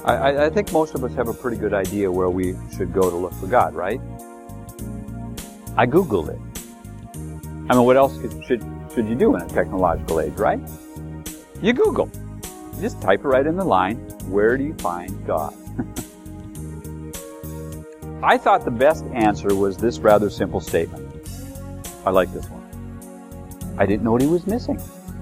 I think most of us have a pretty good idea where we should go to look for God, right? I Googled it. I mean, what else should you do in a technological age, right? You Google. You just type it right in the line, where do you find God? I thought the best answer was this rather simple statement. I like this one. I didn't know what he was missing.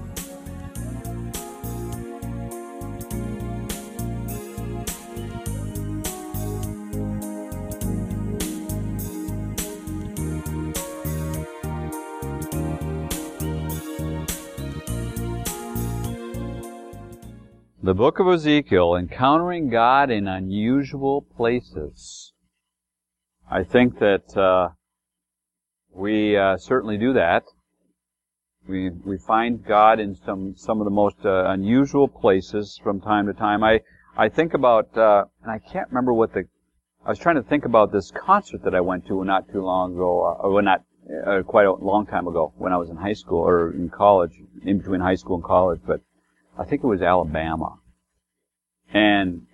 The book of Ezekiel, encountering God in unusual places. I think that we certainly do that. We find God in some of the most unusual places from time to time. I think about, and I can't remember I was trying to think about this concert that I went to not too long ago, or not quite a long time ago, when I was in high school or in college, in between high school and college, but I think it was Alabama. And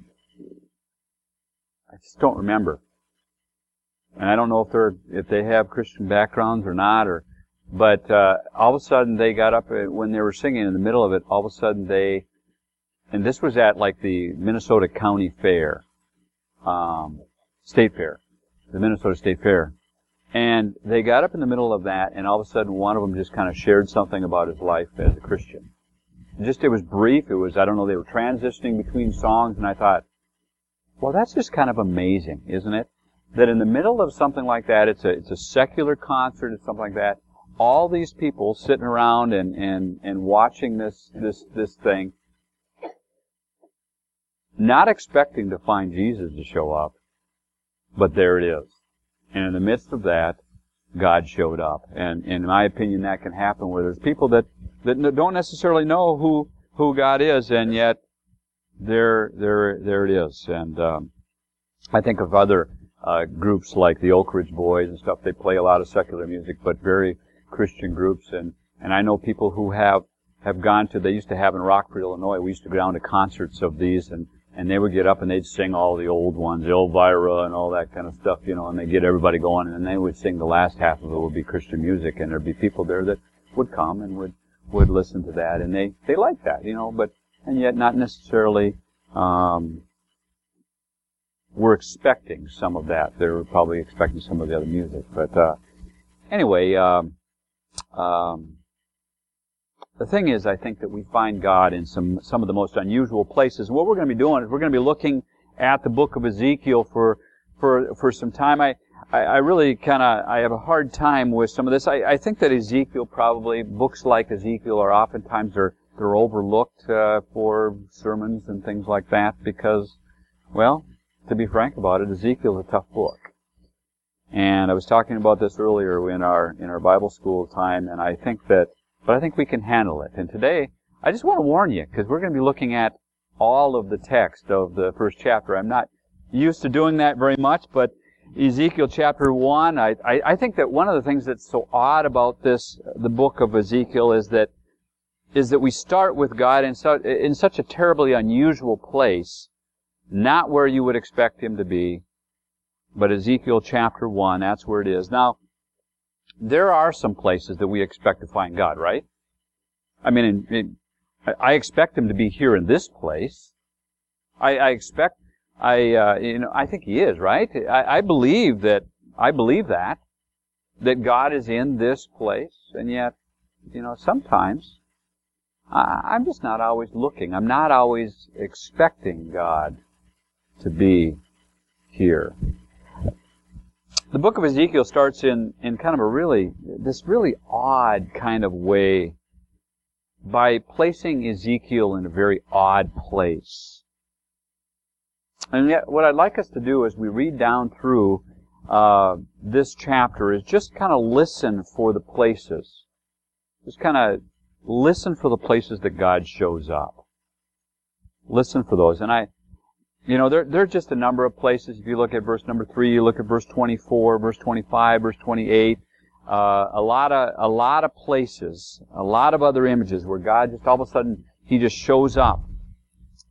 I just don't remember. And I don't know if they have Christian backgrounds or not, but all of a sudden they got up when they were singing in the middle of it, all of a sudden and this was at like the Minnesota County Fair, State Fair, the Minnesota State Fair. And they got up in the middle of that, and all of a sudden one of them just kind of shared something about his life as a Christian. It was brief. It was, I don't know, they were transitioning between songs, and I thought, well, that's just kind of amazing, isn't it? That in the middle of something like that, it's a secular concert, it's something like that, all these people sitting around and watching this thing, not expecting to find Jesus to show up, but there it is. And in the midst of that, God showed up. And in my opinion, that can happen where there's people that don't necessarily know who God is, and yet there it is. And I think of other groups like the Oak Ridge Boys and stuff. They play a lot of secular music, but very Christian groups. And I know people who have gone to. They used to have in Rockford, Illinois. We used to go down to concerts of these, and they would get up and they'd sing all the old ones, Elvira and all that kind of stuff, and they'd get everybody going, and then they would sing the last half of it would be Christian music, and there'd be people there that would come and would listen to that, and they liked that, and yet not necessarily were expecting some of that. They were probably expecting some of the other music, but anyway, the thing is, I think that we find God in some of the most unusual places. And what we're going to be doing is we're going to be looking at the book of Ezekiel for some time. I really I have a hard time with some of this. I think that Ezekiel probably, books like Ezekiel are oftentimes they're overlooked for sermons and things like that because, well, to be frank about it, Ezekiel is a tough book. And I was talking about this earlier in our Bible school time, and I think we can handle it. And today, I just want to warn you, because we're going to be looking at all of the text of the first chapter. I'm not used to doing that very much, but Ezekiel chapter 1, I think that one of the things that's so odd about the book of Ezekiel is that we start with God in such a terribly unusual place, not where you would expect Him to be, but Ezekiel chapter 1, that's where it is. Now, there are some places that we expect to find God, right? I mean, I expect Him to be here in this place. I think He is, right? I believe that God is in this place, and yet, sometimes I'm just not always looking. I'm not always expecting God to be here. The book of Ezekiel starts in kind of this really odd kind of way by placing Ezekiel in a very odd place. And yet, what I'd like us to do as we read down through this chapter is just kind of listen for the places. Just kind of listen for the places that God shows up. Listen for those. And there are just a number of places. If you look at verse number 3, you look at verse 24, verse 25, verse 28, a lot of places, a lot of other images where God just all of a sudden, He just shows up.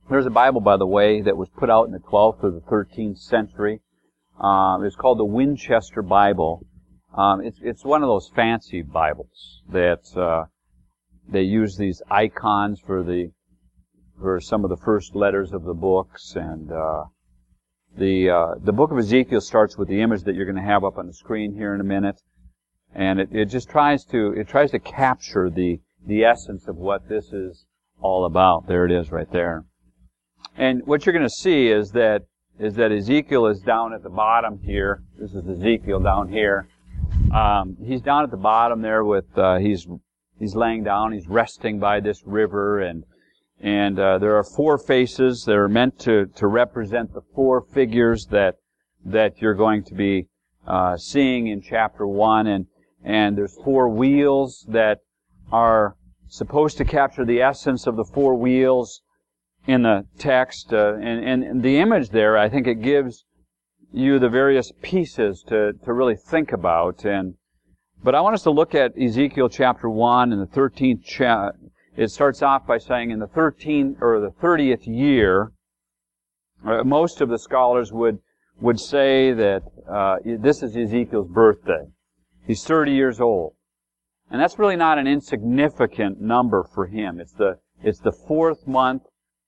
There's a Bible, by the way, that was put out in the 12th or the 13th century. It's called the Winchester Bible. It's one of those fancy Bibles that they use these icons for some of the first letters of the books, and the book of Ezekiel starts with the image that you're going to have up on the screen here in a minute, and it just tries to capture the essence of what this is all about. There it is, right there. And what you're going to see is that Ezekiel is down at the bottom here. This is Ezekiel down here. He's down at the bottom there with he's laying down. He's resting by this river, and there are four faces that are meant to represent the four figures that you're going to be seeing in chapter 1, and there's four wheels that are supposed to capture the essence of the four wheels in the text, and the image there, I think it gives you the various pieces to really think about. But I want us to look at Ezekiel chapter 1 and the 13th chapter. It starts off by saying in the 13th or the 30th year, most of the scholars would say that this is Ezekiel's birthday. He's 30 years old. And that's really not an insignificant number for him. It's the fourth month.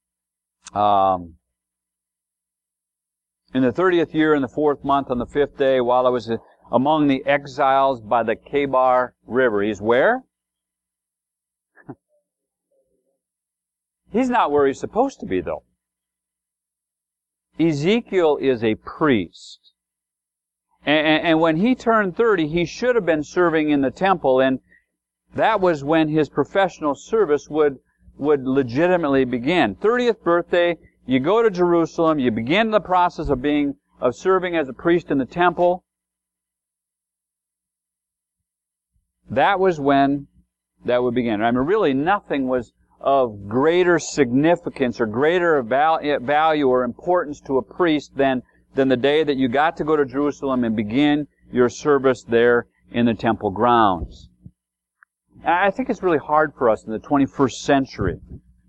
In the 30th year, in the fourth month, on the 5th day, while I was among the exiles by the Kebar River. He's where? He's not where he's supposed to be, though. Ezekiel is a priest. And when he turned 30, he should have been serving in the temple, and that was when his professional service would legitimately begin. 30th birthday, you go to Jerusalem, you begin the process of serving as a priest in the temple. That was when that would begin. I mean, really nothing was of greater significance or greater value or importance to a priest than the day that you got to go to Jerusalem and begin your service there in the temple grounds. And I think it's really hard for us in the 21st century,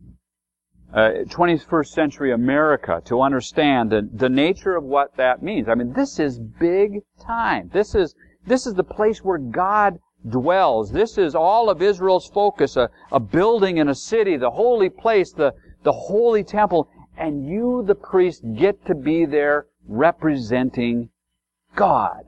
21st century America, to understand the nature of what that means. I mean, this is big time. This is the place where God dwells. This is all of Israel's focus, a building in a city, the holy place, the holy temple, and you, the priest, get to be there representing God.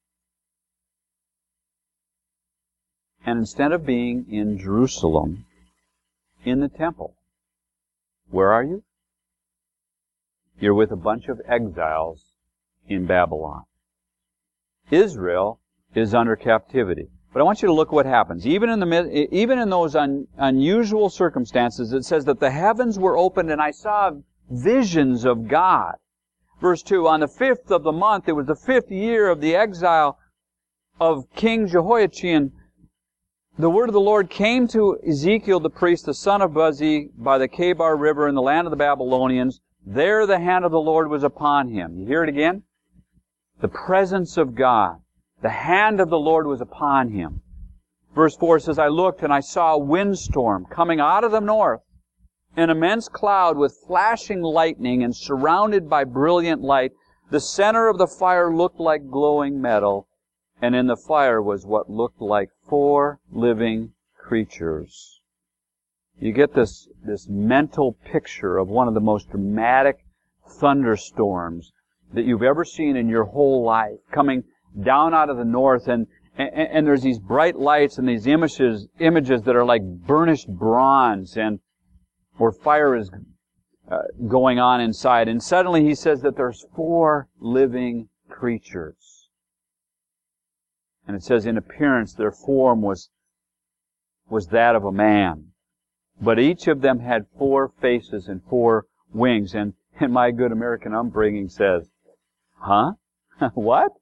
And instead of being in Jerusalem, in the temple, where are you? You're with a bunch of exiles in Babylon. Israel is under captivity. But I want you to look at what happens. Even in those unusual circumstances, it says that the heavens were opened and I saw visions of God. Verse 2, on the 5th of the month, it was the 5th year of the exile of King Jehoiachin, the word of the Lord came to Ezekiel the priest, the son of Buzi, by the Kebar River in the land of the Babylonians. There the hand of the Lord was upon him. You hear it again? The presence of God. The hand of the Lord was upon him. Verse 4 says, I looked and I saw a windstorm coming out of the north, an immense cloud with flashing lightning and surrounded by brilliant light. The center of the fire looked like glowing metal, and in the fire was what looked like 4 living creatures. You get this mental picture of one of the most dramatic thunderstorms that you've ever seen in your whole life, coming down out of the north, and there's these bright lights and these images that are like burnished bronze, and where fire is going on inside. And suddenly he says that there's 4 living creatures. And it says in appearance their form was that of a man. But each of them had 4 faces and 4 wings. And my good American upbringing says, huh? What?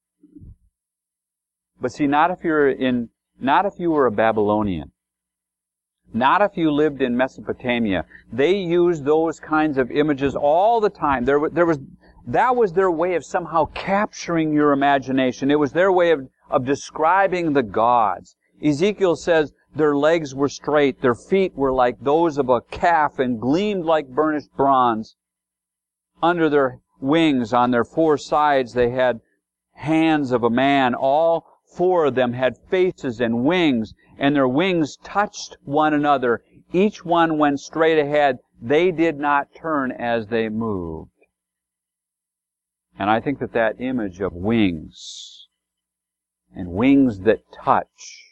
But see, not if you were a Babylonian. Not if you lived in Mesopotamia. They used those kinds of images all the time. That was their way of somehow capturing your imagination. It was their way of describing the gods. Ezekiel says Their legs were straight. Their feet were like those of a calf and gleamed like burnished bronze. Under their wings, on their four sides, they had hands of a man. All four of them had faces and wings, and their wings touched one another. Each one went straight ahead. They did not turn as they moved. And I think that image of wings, and wings that touch,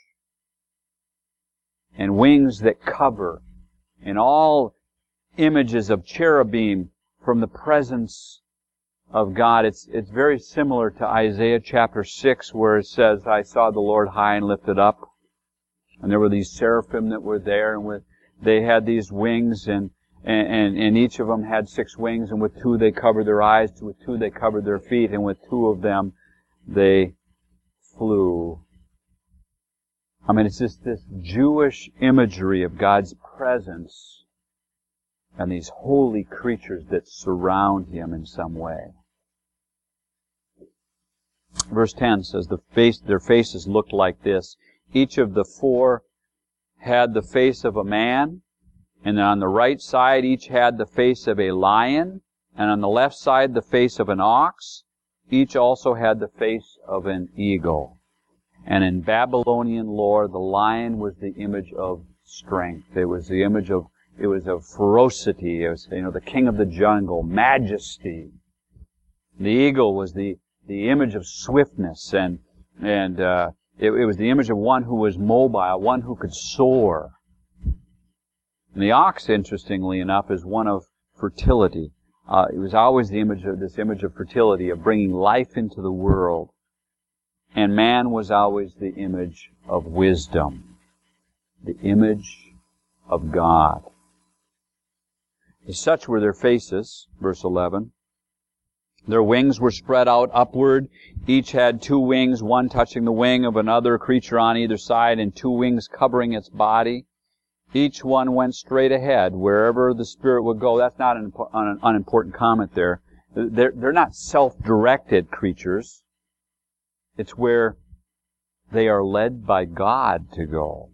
and wings that cover, and all images of cherubim from the presence of God. It's very similar to Isaiah chapter 6, where it says, I saw the Lord high and lifted up. And there were these seraphim that were there, and they had these wings, and each of them had 6 wings, and with 2 they covered their eyes, with 2 they covered their feet, and with 2 of them they flew. I mean, it's just this Jewish imagery of God's presence and these holy creatures that surround Him in some way. Verse 10 says, their faces looked like this. Each of the 4 had the face of a man, and then on the right side each had the face of a lion, and on the left side the face of an ox. Each also had the face of an eagle. And in Babylonian lore, the lion was the image of strength. It was the image of, ferocity. It was, the king of the jungle, majesty. The eagle was the image of swiftness, and it was the image of one who was mobile, one who could soar. And the ox, interestingly enough, is one of fertility. It was always this image of fertility, of bringing life into the world. And man was always the image of wisdom, the image of God. Such were their faces, verse 11. Their wings were spread out upward. Each had 2 wings, one touching the wing of another creature on either side, and 2 wings covering its body. Each one went straight ahead, wherever the Spirit would go. That's not an unimportant comment there. They're not self-directed creatures. It's where they are led by God to go.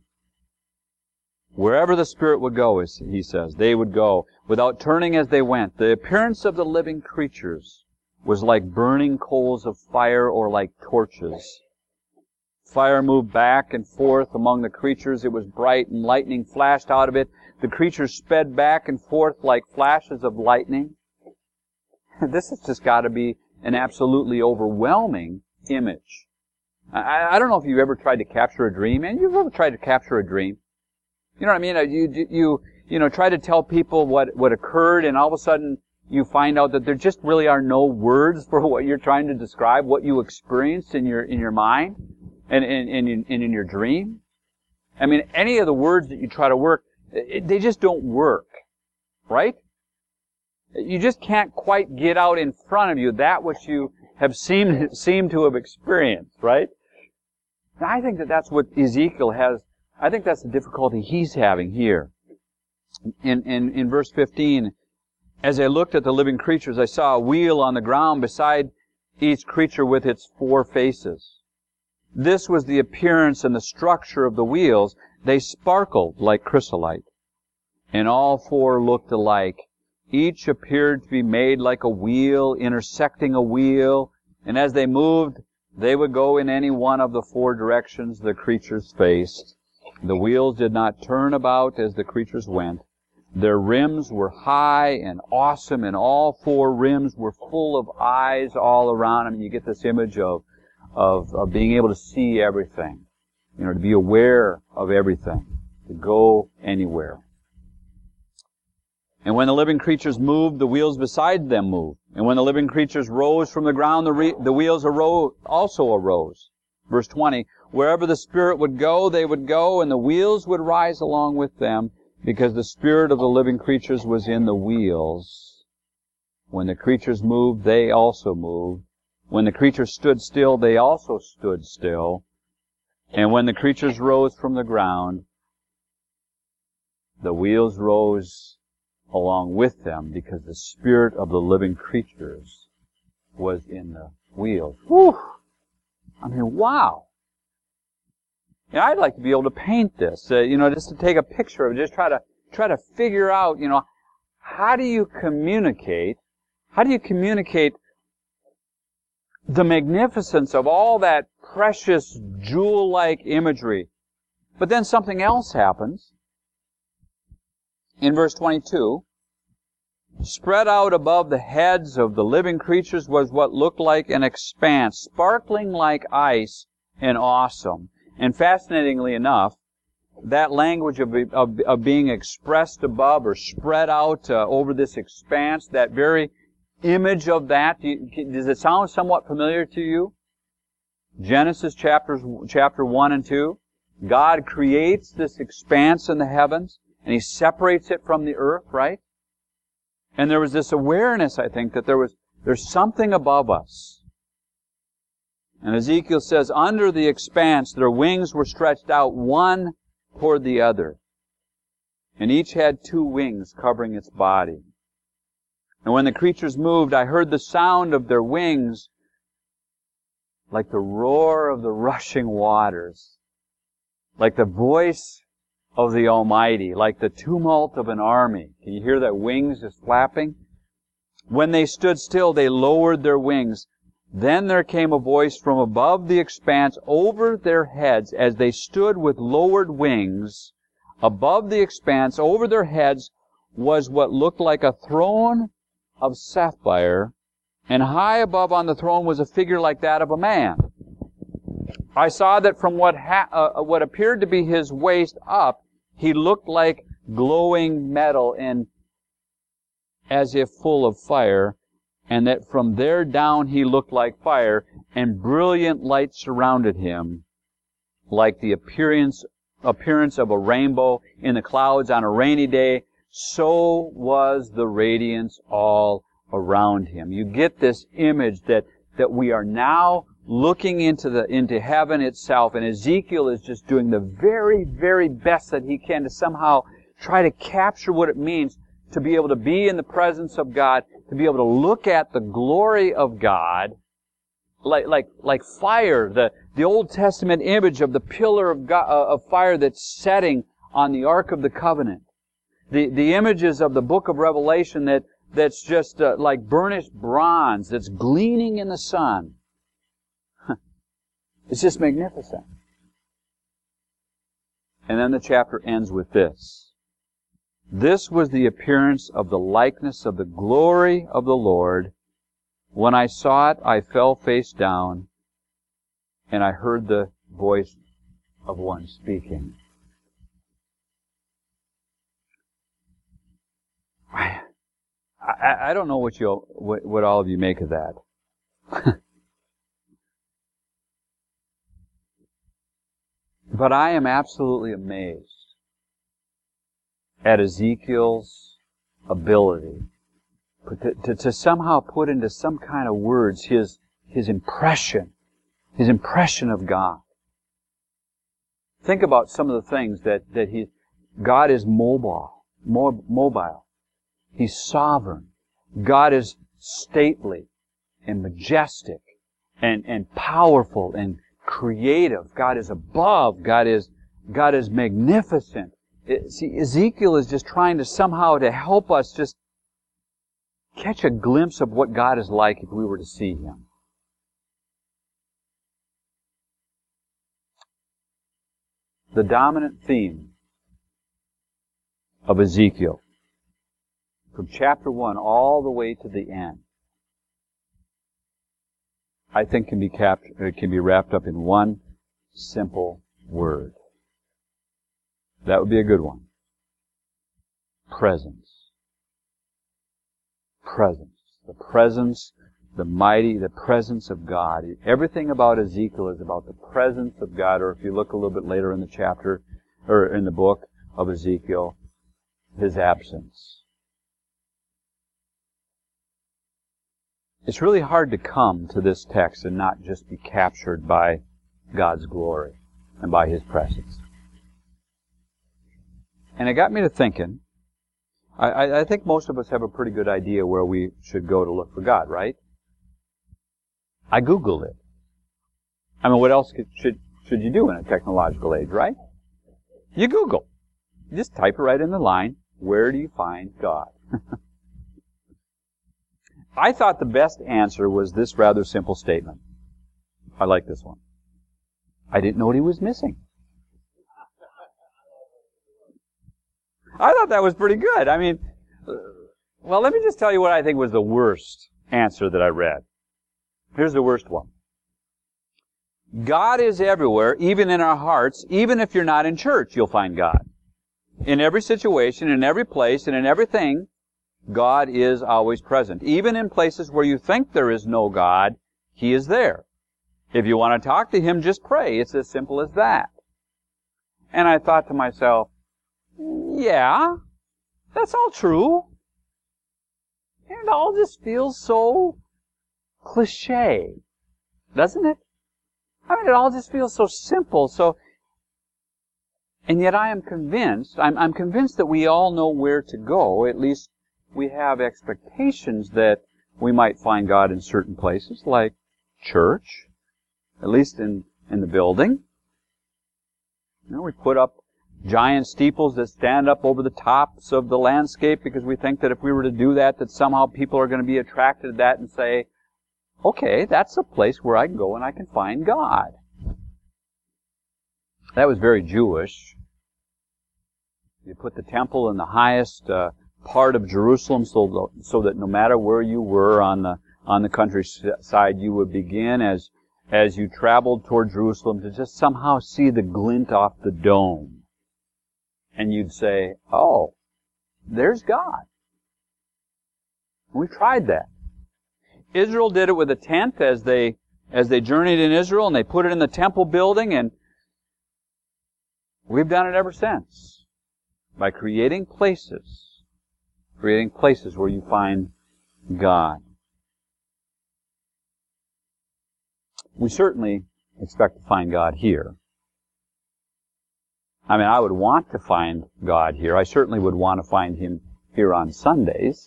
Wherever the Spirit would go, as he says, they would go, without turning as they went. The appearance of the living creatures was like burning coals of fire or like torches. Fire moved back and forth among the creatures. It was bright, and lightning flashed out of it. The creatures sped back and forth like flashes of lightning. This has just got to be an absolutely overwhelming image. I don't know if you've ever tried to capture a dream. And you've ever tried to capture a dream? You know what I mean? You try to tell people what occurred, and all of a sudden you find out that there just really are no words for what you're trying to describe, what you experienced in your mind and in your dream. I mean, any of the words that you try to work, they just don't work, right? You just can't quite get out in front of you that which you have seemed to have experienced, right? And I think that's what Ezekiel has. I think that's the difficulty he's having here. In verse 15, as I looked at the living creatures, I saw a wheel on the ground beside each creature with its 4 faces. This was the appearance and the structure of the wheels. They sparkled like chrysolite, and all 4 looked alike. Each appeared to be made like a wheel, intersecting a wheel, and as they moved, they would go in any one of the 4 directions the creatures faced. The wheels did not turn about as the creatures went. Their rims were high and awesome, and all 4 rims were full of eyes all around. I mean, you get this image of being able to see everything, to be aware of everything, to go anywhere. And when the living creatures moved, the wheels beside them moved. And when the living creatures rose from the ground, the wheels also arose. Verse 20, wherever the Spirit would go, they would go, and the wheels would rise along with them, because the Spirit of the living creatures was in the wheels. When the creatures moved, they also moved. When the creatures stood still, they also stood still. And when the creatures rose from the ground, the wheels rose along with them, because the Spirit of the living creatures was in the wheels. Whew! I mean, wow! You know, I'd like to be able to paint this, just to take a picture of it, just try to figure out, how do you communicate the magnificence of all that precious jewel-like imagery. But then something else happens. In verse 22, spread out above the heads of the living creatures was what looked like an expanse, sparkling like ice and awesome. And fascinatingly enough, that language of being expressed above or spread out over this expanse, that very image of that, does it sound somewhat familiar to you? Genesis chapter 1 and 2. God creates this expanse in the heavens, and He separates it from the earth, right? And there was this awareness, I think, that there's something above us. And Ezekiel says, under the expanse, their wings were stretched out one toward the other. And each had 2 wings covering its body. And when the creatures moved, I heard the sound of their wings like the roar of the rushing waters, like the voice of the Almighty, like the tumult of an army. Can you hear that wings just flapping? When they stood still, they lowered their wings. Then there came a voice from above the expanse over their heads as they stood with lowered wings. Above the expanse, over their heads, was what looked like a throne of sapphire, and high above on the throne was a figure like that of a man. I saw that from what appeared to be his waist up, he looked like glowing metal and as if full of fire, and that from there down he looked like fire, and brilliant light surrounded him, like the appearance of a rainbow in the clouds on a rainy day. So was the radiance all around him. You get this image that we are now looking into heaven itself, and Ezekiel is just doing the very, very best that he can to somehow try to capture what it means to be able to be in the presence of God, to be able to look at the glory of God, like fire, the Old Testament image of the pillar of God, of fire that's setting on the Ark of the Covenant. The images of the book of Revelation that's just like burnished bronze that's gleaming in the sun. It's just magnificent. And then the chapter ends with this. This was the appearance of the likeness of the glory of the Lord. When I saw it, I fell face down, and I heard the voice of one speaking. I don't know what all of you make of that. But I am absolutely amazed at Ezekiel's ability to somehow put into some kind of words his impression of God. Think about some of the things that God is mobile. He's sovereign. God is stately and majestic and powerful and creative. God is above. God is magnificent. See, Ezekiel is just trying to somehow to help us just catch a glimpse of what God is like if we were to see Him. The dominant theme of Ezekiel, from chapter 1 all the way to the end, I think can be wrapped up in one simple word. That would be a good one. Presence. Presence. The presence, the presence of God. Everything about Ezekiel is about the presence of God, or if you look a little bit later in the chapter, or in the book of Ezekiel, His absence. It's really hard to come to this text and not just be captured by God's glory and by His presence. And it got me to thinking, I think most of us have a pretty good idea where we should go to look for God, right? I Googled it. I mean, what else should you do in a technological age, right? You Google. You just type it right in the line, where do you find God? I thought the best answer was this rather simple statement. I like this one. I didn't know what he was missing. I thought that was pretty good. I mean, well, let me just tell you what I think was the worst answer that I read. Here's the worst one. God is everywhere, even in our hearts. Even if you're not in church, you'll find God. In every situation, in every place, and in everything, God is always present. Even in places where you think there is no God, He is there. If you want to talk to Him, just pray. It's as simple as that. And I thought to myself, yeah, that's all true. And it all just feels so cliche, doesn't it? I mean, it all just feels so simple, and yet I am convinced, I'm convinced that we all know where to go. At least we have expectations that we might find God in certain places, like church, at least in the building. You know, we put up giant steeples that stand up over the tops of the landscape because we think that if we were to do that, that somehow people are going to be attracted to that and say, okay, that's a place where I can go and I can find God. That was very Jewish. You put the temple in the highest part of Jerusalem so that no matter where you were on the countryside, you would begin as you traveled toward Jerusalem to just somehow see the glint off the dome. And you'd say, oh, there's God. We tried that. Israel did it with a tent as they journeyed in Israel, and they put it in the temple building, and we've done it ever since by creating places where you find God. We certainly expect to find God here. I mean, I would want to find God here. I certainly would want to find Him here on Sundays.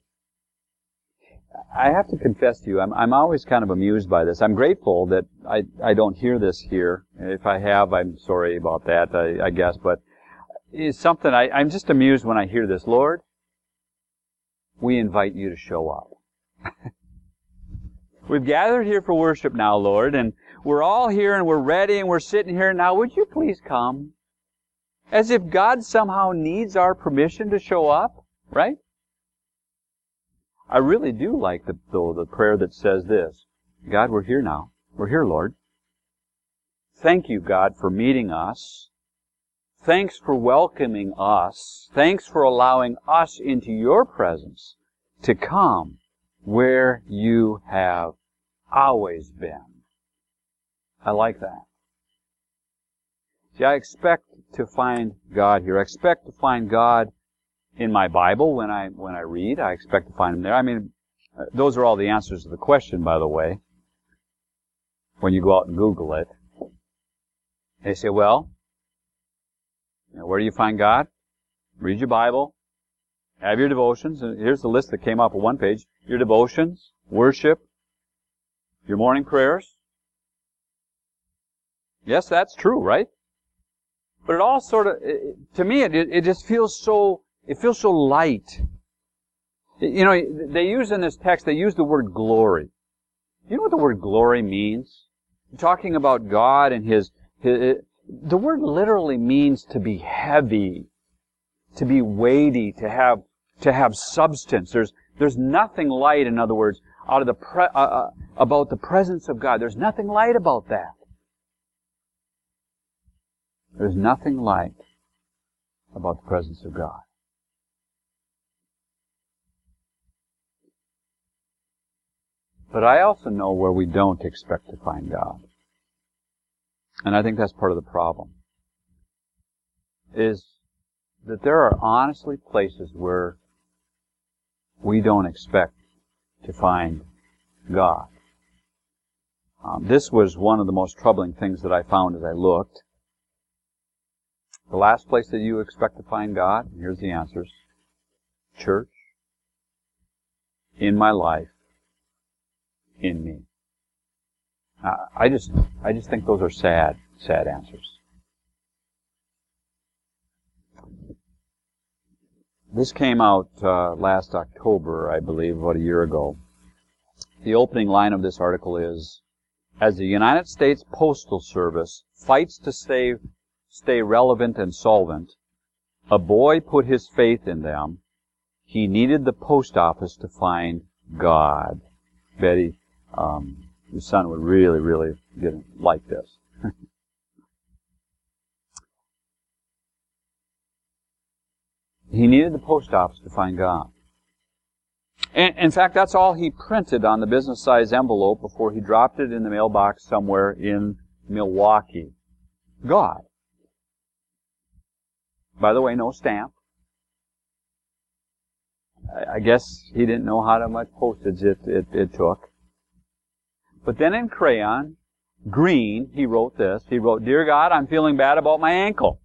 I have to confess to you, I'm always kind of amused by this. I'm grateful that I don't hear this here. If I have, I'm sorry about that, I guess. But it's something, I'm just amused when I hear this. Lord, we invite you to show up. We've gathered here for worship now, Lord, and we're all here and we're ready and we're sitting here now. Would you please come? As if God somehow needs our permission to show up, right? I really do like the prayer that says this. God, we're here now. We're here, Lord. Thank you, God, for meeting us. Thanks for welcoming us. Thanks for allowing us into your presence to come where you have always been. I like that. See, I expect to find God here. I expect to find God in my Bible when I read. I expect to find Him there. I mean, those are all the answers to the question, by the way. When you go out and Google it, they say, well, where do you find God? Read your Bible. Have your devotions. And here's the list that came off of one page. Your devotions, worship, your morning prayers. Yes, that's true, right? But it all sort of, to me, it just feels so, it feels so light. You know, they use in this text, they use the word glory. You know what the word glory means? Talking about God and the word literally means to be heavy, to be weighty, to have substance. There's nothing light, in other words, out of about the presence of God. There's nothing light about that. There's nothing light about the presence of God. But I also know where we don't expect to find God. And I think that's part of the problem. Is that there are honestly places where we don't expect to find God. This was one of the most troubling things that I found as I looked. The last place that you expect to find God, here's the answers. Church, in my life, in me. I just think those are sad sad answers. This came out last October, I believe, about a year ago. The opening line of this article is, as the United States Postal Service fights to stay relevant and solvent, a boy put his faith in them. He needed the post office to find God. Betty, your son would really, really like this. He needed the post office to find God. And, in fact, that's all he printed on the business-size envelope before he dropped it in the mailbox somewhere in Milwaukee. God. By the way, no stamp. I guess he didn't know how much postage it took. But then in crayon, green, he wrote this. He wrote, "Dear God, I'm feeling bad about my ankle.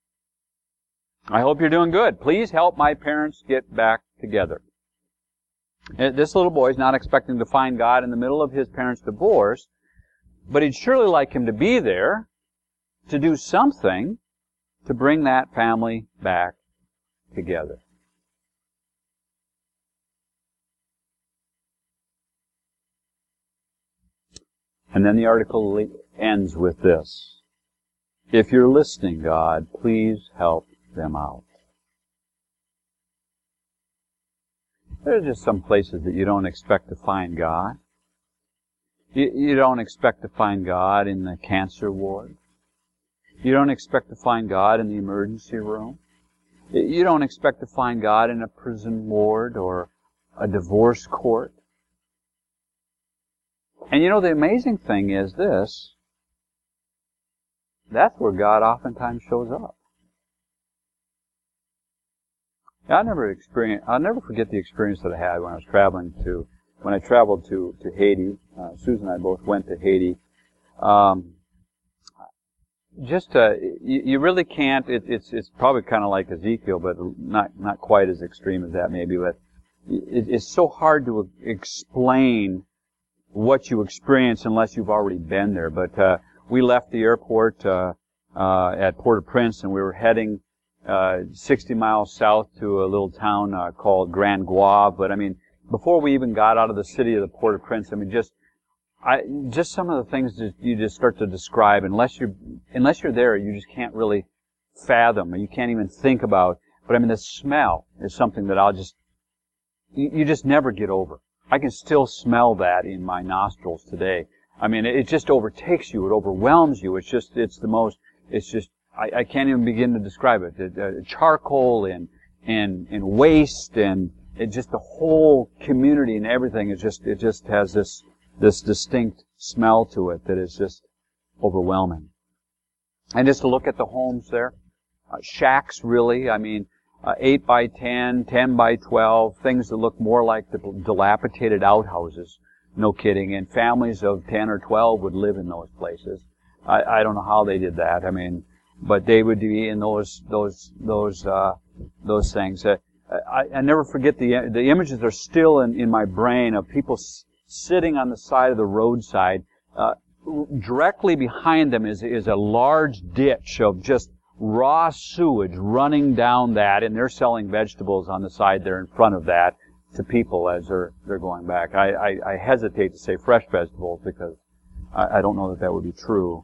I hope you're doing good. Please help my parents get back together." This little boy is not expecting to find God in the middle of his parents' divorce, but he'd surely like him to be there to do something to bring that family back together. And then the article ends with this. If you're listening, God, please help them out. There's just some places that you don't expect to find God. You don't expect to find God in the cancer ward. You don't expect to find God in the emergency room. You don't expect to find God in a prison ward or a divorce court. And you know, the amazing thing is this. That's where God oftentimes shows up. I'll never forget the experience that I had when I traveled to Haiti. Susan and I both went to Haiti. You really can't. It's probably kind of like Ezekiel, but not quite as extreme as that maybe. But it's so hard to explain what you experience unless you've already been there. But we left the airport at Port-au-Prince, and we were heading 60 miles south to a little town called Grand Goave. But I mean, before we even got out of the city of the Port-au-Prince, I mean, just some of the things that you just start to describe, unless you're there, you just can't really fathom, or you can't even think about. But I mean, the smell is something that you just never get over. I can still smell that in my nostrils today. I mean, it just overtakes you. It overwhelms you. I can't even begin to describe it. Charcoal and waste and just the whole community and everything. It just has this distinct smell to it that is just overwhelming. And just to look at the homes there, shacks really. I mean, 8 by 10, 10 by 12, things that look more like the dilapidated outhouses. No kidding. And families of 10 or 12 would live in those places. I don't know how they did that. I mean, but they would be in those things. I never forget the images are still in my brain of people sitting on the side of the roadside. Directly behind them is a large ditch of just raw sewage running down that, and they're selling vegetables on the side there in front of that to people as they're going back. I hesitate to say fresh vegetables because I don't know that would be true.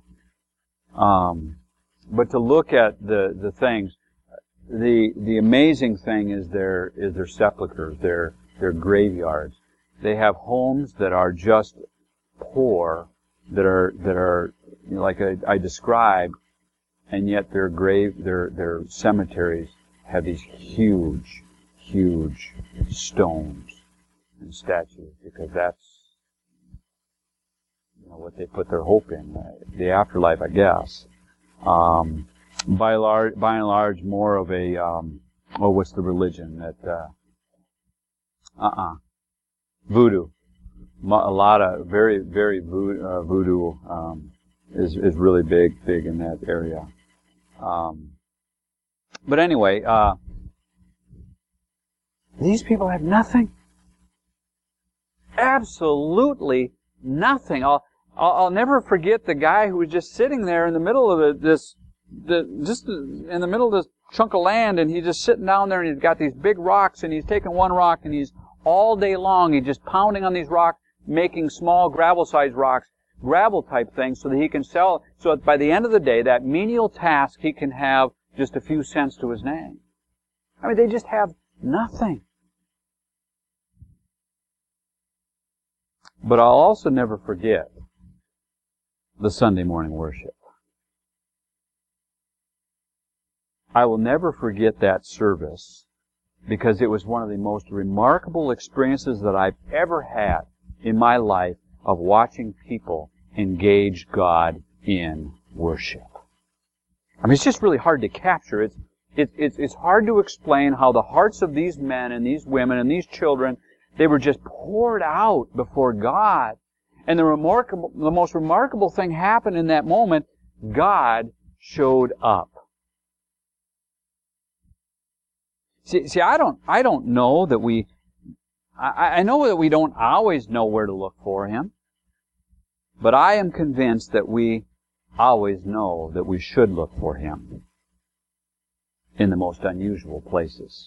But to look at the things, the amazing thing is their sepulchres, their graveyards. They have homes that are just poor, that are like I described, and yet their cemeteries have these huge stones and statues, because that's what they put their hope in, the afterlife, I guess. By and large, more of a what's the religion that voodoo. A lot of very voodoo is really big in that area. But anyway, these people have nothing. Absolutely nothing. I'll never forget the guy who was just sitting there in the middle of just in the middle of this chunk of land, and he's just sitting down there, and he's got these big rocks, and he's taking one rock, and he's all day long, he's just pounding on these rocks, making small gravel-sized rocks, gravel-type things, so that he can sell. So that by the end of the day, that menial task, he can have just a few cents to his name. I mean, they just have nothing. But I'll also never forget the Sunday morning worship. I will never forget that service because it was one of the most remarkable experiences that I've ever had in my life of watching people engage God in worship. I mean, it's just really hard to capture. It's hard to explain how the hearts of these men and these women and these children, they were just poured out before God. And the most remarkable thing happened in that moment. God showed up. See, I don't know that I know that we don't always know where to look for Him. But I am convinced that we always know that we should look for Him in the most unusual places.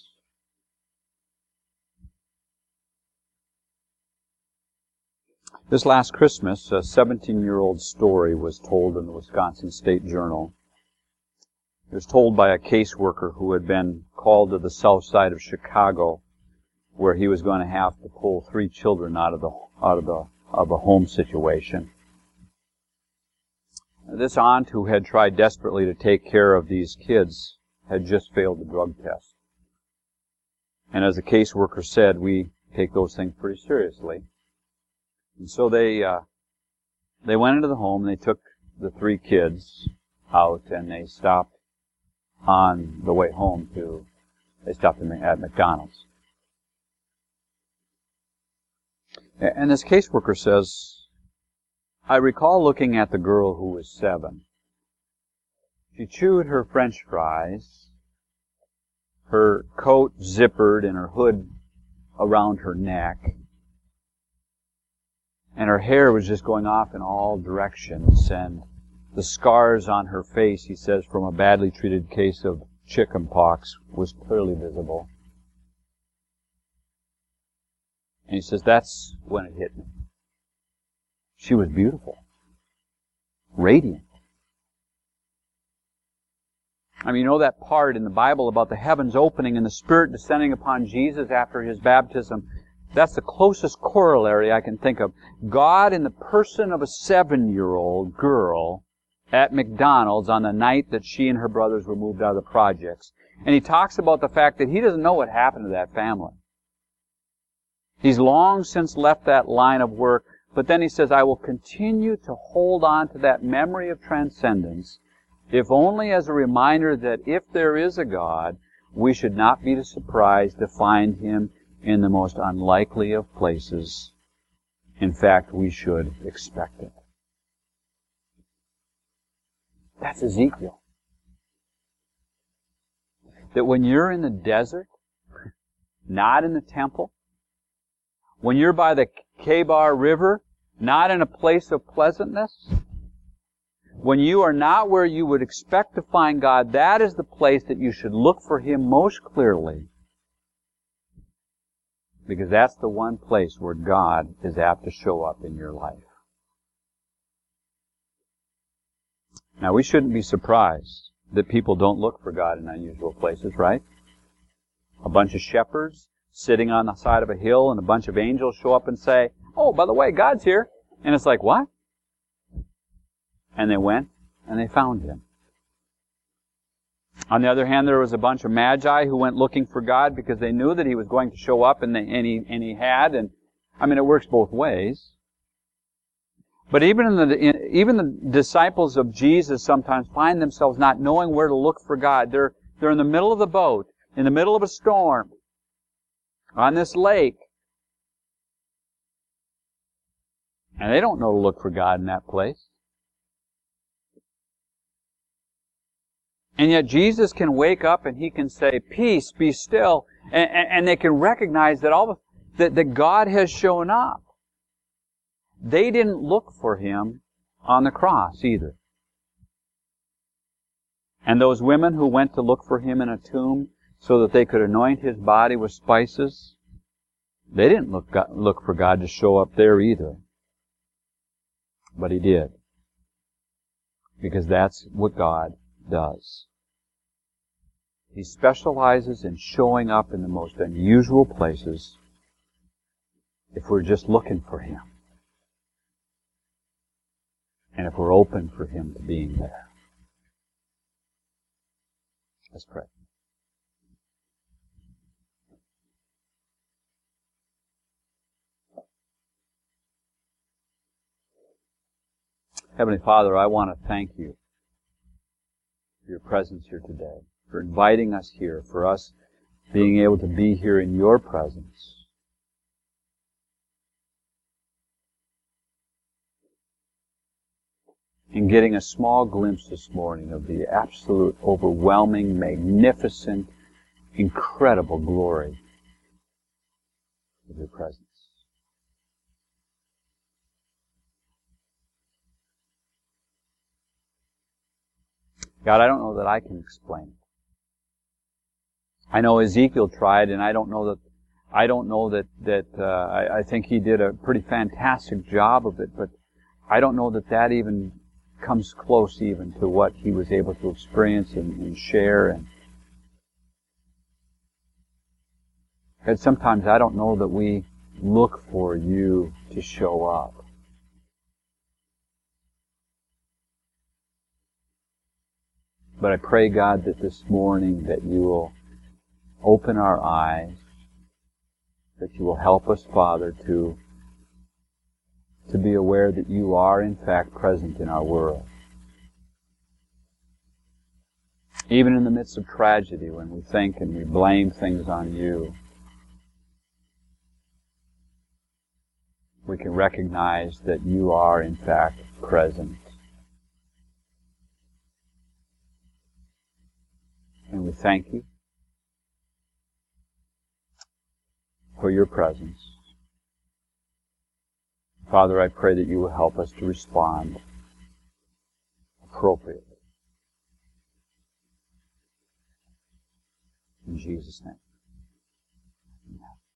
This last Christmas, a 17-year-old story was told in the Wisconsin State Journal. It was told by a caseworker who had been called to the south side of Chicago, where he was going to have to pull 3 children out of a home situation. This aunt, who had tried desperately to take care of these kids, had just failed the drug test. And as the caseworker said, we take those things pretty seriously. And so they went into the home, and they took the 3 kids out, and they stopped on the way home they stopped at McDonald's. And this caseworker says, I recall looking at the girl who was 7. She chewed her French fries, her coat zippered and her hood around her neck, and her hair was just going off in all directions, and the scars on her face, he says, from a badly treated case of chickenpox was clearly visible. And he says, that's when it hit me. She was beautiful. Radiant. I mean, you know that part in the Bible about the heavens opening and the Spirit descending upon Jesus after His baptism? That's the closest corollary I can think of. God in the person of a 7-year-old girl at McDonald's on the night that she and her brothers were moved out of the projects. And He talks about the fact that He doesn't know what happened to that family. He's long since left that line of work, but then He says, I will continue to hold on to that memory of transcendence, if only as a reminder that if there is a God, we should not be surprised to find Him in the most unlikely of places. In fact, we should expect it. That's Ezekiel. That when you're in the desert, not in the temple, when you're by the Kebar River, not in a place of pleasantness, when you are not where you would expect to find God, that is the place that you should look for Him most clearly. Because that's the one place where God is apt to show up in your life. Now, we shouldn't be surprised that people don't look for God in unusual places, right? A bunch of shepherds sitting on the side of a hill, and a bunch of angels show up and say, oh, by the way, God's here. And it's like, what? And they went, and they found Him. On the other hand, there was a bunch of magi who went looking for God because they knew that He was going to show up, and He had. And I mean, it works both ways. But even the disciples of Jesus sometimes find themselves not knowing where to look for God. They're in the middle of the boat, in the middle of a storm, on this lake, and they don't know to look for God in that place. And yet Jesus can wake up and He can say, peace, be still. And they can recognize that that God has shown up. they didn't look for Him on the cross either. And those women who went to look for Him in a tomb so that they could anoint His body with spices, they didn't look for God to show up there either. But He did. Because that's what God does. He specializes in showing up in the most unusual places if we're just looking for Him. And if we're open for Him to being there. Let's pray. Heavenly Father, I want to thank You for Your presence here today, for inviting us here, for us being able to be here in Your presence. And getting a small glimpse this morning of the absolute, overwhelming, magnificent, incredible glory of Your presence. God, I don't know that I can explain it. I know Ezekiel tried, and I think he did a pretty fantastic job of it, but I don't know that that even comes close even to what he was able to experience and share. And sometimes I don't know that we look for You to show up. But I pray, God, that this morning that You will open our eyes, that You will help us, Father, to be aware that You are, in fact, present in our world. Even in the midst of tragedy, when we think and we blame things on You, we can recognize that You are, in fact, present. And we thank You for Your presence. Father, I pray that You will help us to respond appropriately. In Jesus' name.